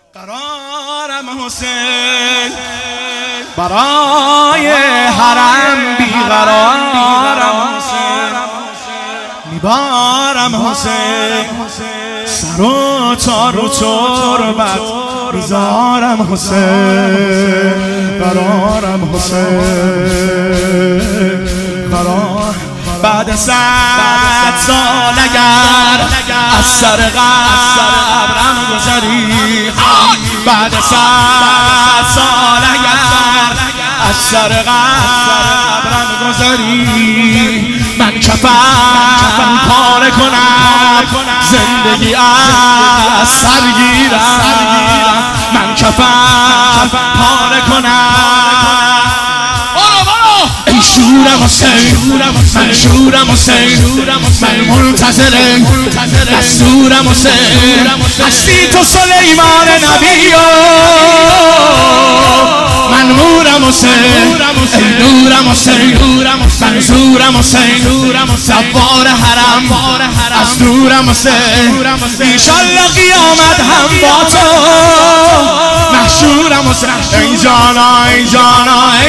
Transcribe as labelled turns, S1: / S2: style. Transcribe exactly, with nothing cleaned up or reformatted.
S1: قرارم حسین برای حرم بیقرارم حسین میبارم حسین سر و تار و تربت میذارم حسین قرارم حسین قرار بعد صد سال اگر از سر قبرم گذری بعد صد سال اگر از سر قبرم گذری من کفن پاره کنم زندگی از سر گیرم من کفن پاره کنم ای شورم حسین من شورم حسین من منتظرم دستورم حسین هستی تو سلیمان نبی من نورم حسین نورم حسین منظورم حسین سوار حرم از دورم حسین ایشالله قیامت هم با تو محشورم حسین ای جانا ای جانا ای